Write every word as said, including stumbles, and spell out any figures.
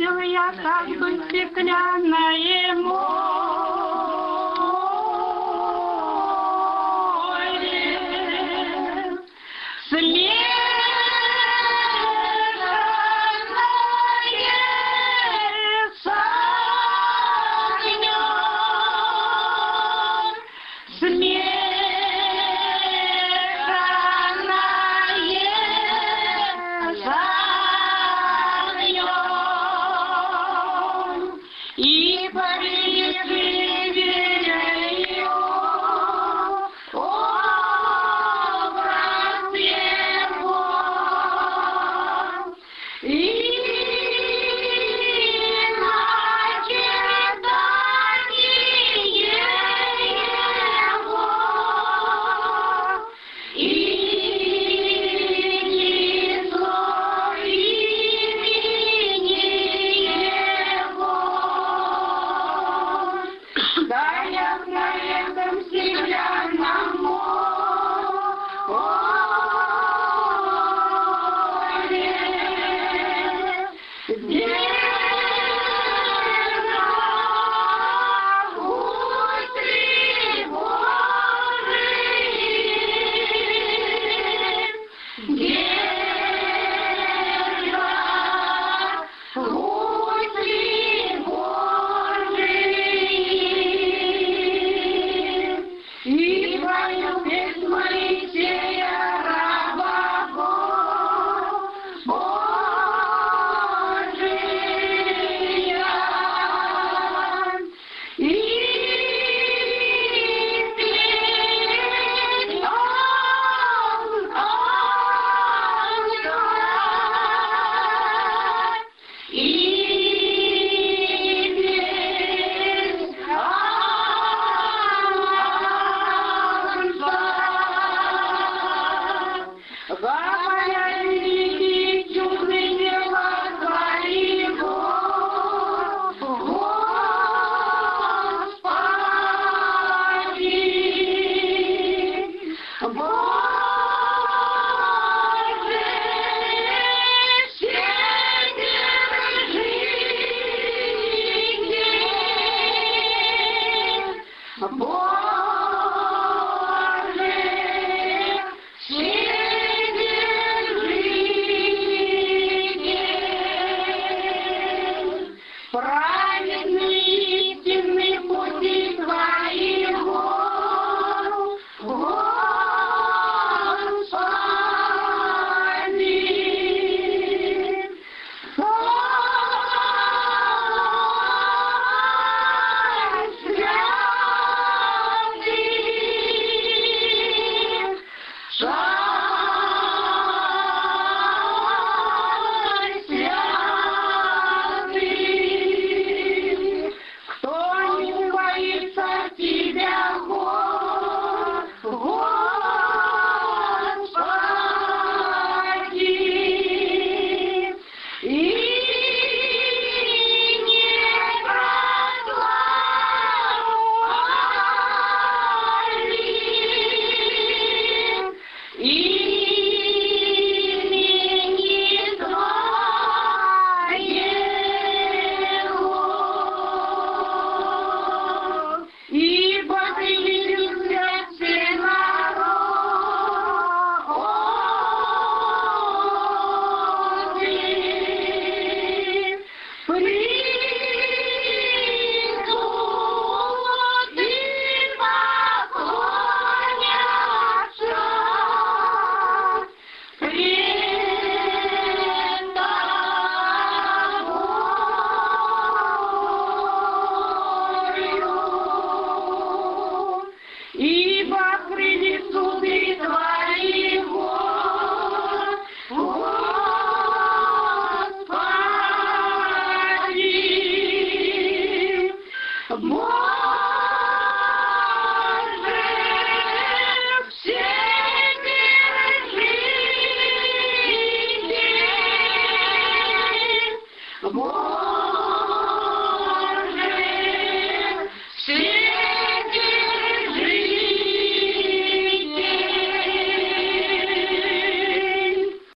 видел я как бы стеклянное море, смешанное с огнем, смешанное с огнем. И повелевее образ его, и начертание его, и число имени его. Да я на этом стеклянном море, где зовут тревожит, где зовут тревожит, и пою песнь Моисея, раба Божия, и петь он, ангела, и петь ангела. Говоря великие чудные дела Твоего, Господи, Боже вседержитель, Боже вседержитель, праведный истинный пути Твоего, Господи, Царь святый, кто не боится Тебя, Господи, и не прославит имени Твоего, ибо Ты великий все народы, придут и поклонятся пред Тобою, ибо принесут и Твоего, Господи, Боже вседержитель, Боже